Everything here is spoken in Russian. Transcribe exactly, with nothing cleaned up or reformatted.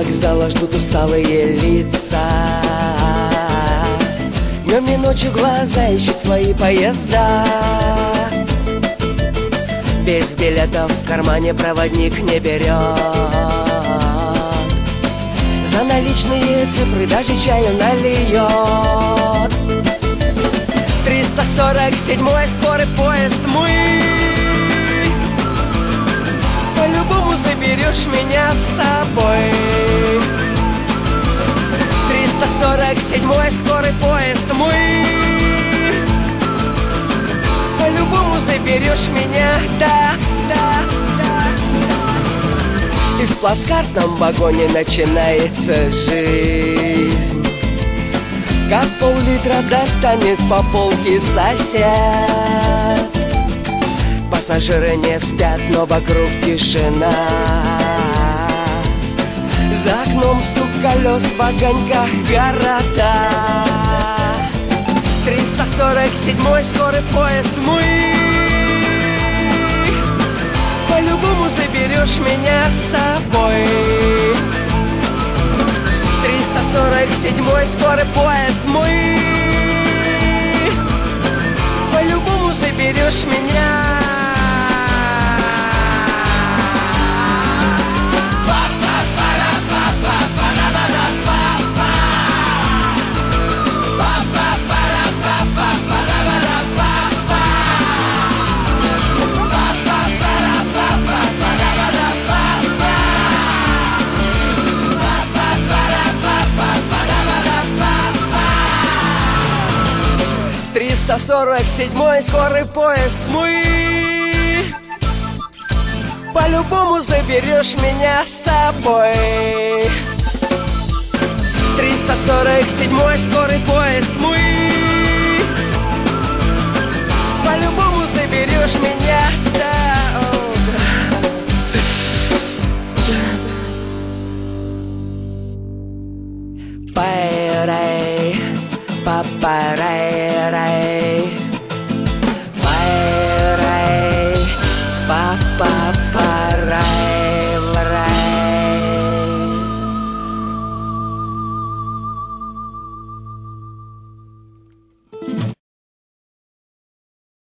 вокзала ждут усталые лица. Днем и ночью глаза ищут свои поезда. Без билетов в кармане проводник не берет. За наличные цифры даже чаю нальет. Триста сорок седьмой скорый поезд мой. По-любому заберешь меня с собой. Триста сорок седьмой скорый поезд мой. По-любому заберешь меня, да, да, да. И в плацкартном вагоне начинается жизнь. Как пол-литра достанет по полке сосед. Пассажиры не спят, но вокруг тишина. За окном стук колес в огоньках города. Триста сорок седьмой скорый поезд мой. По-любому заберешь меня с собой. Триста сорок седьмой скорый поезд мой. По-любому заберешь меня. Триста сорок седьмой скорый поезд мой. По-любому заберешь меня с собой. Триста сорок седьмой скорый поезд мой. По-любому заберешь меня, да, о, да. Пай-рай, па-па-рай-рай.